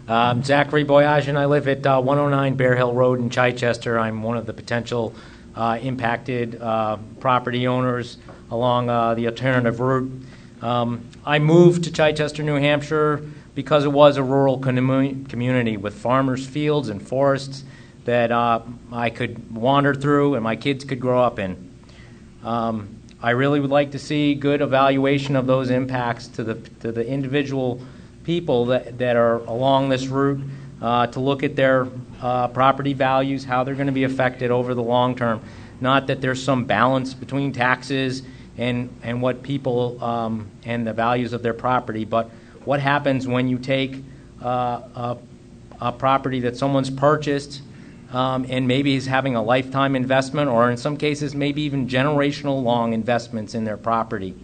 Zachary Boyage, and I live at 109 Bear Hill Road in Chichester. I'm one of the potential impacted property owners along the alternative route. I moved to Chichester, New Hampshire because it was a rural community with farmers' fields and forests that I could wander through and my kids could grow up in. I really would like to see good evaluation of those impacts to the individual people that are along this route, to look at their property values, how they're going to be affected over the long term. Not that there's some balance between taxes and what people and the values of their property, but what happens when you take a property that someone's purchased and maybe is having a lifetime investment, or in some cases maybe even generational long investments in their property.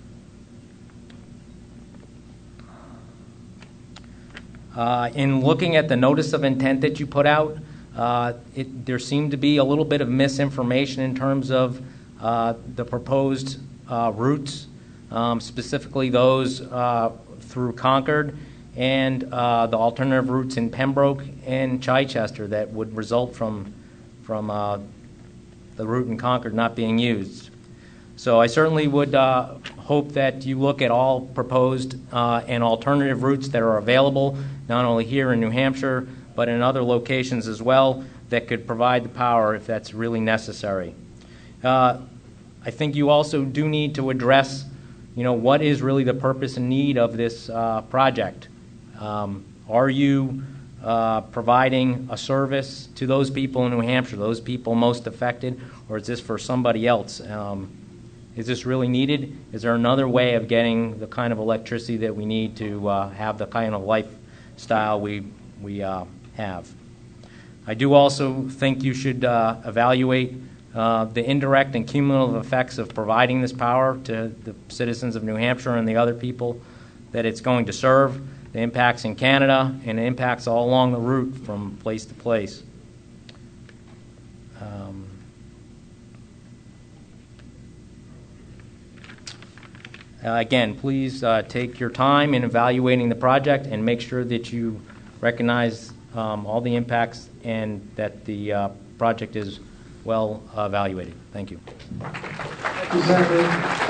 In looking at the notice of intent that you put out, there seemed to be a little bit of misinformation in terms of the proposed routes, specifically those through Concord and the alternative routes in Pembroke and Chichester that would result from the route in Concord not being used. So I certainly would hope that you look at all proposed and alternative routes that are available, not only here in New Hampshire, but in other locations as well, that could provide the power if that's really necessary. I think you also do need to address, what is really the purpose and need of this project. Are you providing a service to those people in New Hampshire, those people most affected, or is this for somebody else? Is this really needed? Is there another way of getting the kind of electricity that we need to have the kind of lifestyle we have? I do also think you should evaluate the indirect and cumulative effects of providing this power to the citizens of New Hampshire and the other people that it's going to serve, the impacts in Canada, and the impacts all along the route from place to place. Again, please take your time in evaluating the project and make sure that you recognize all the impacts and that the project is well evaluated. Thank you. Thank you, Zachary.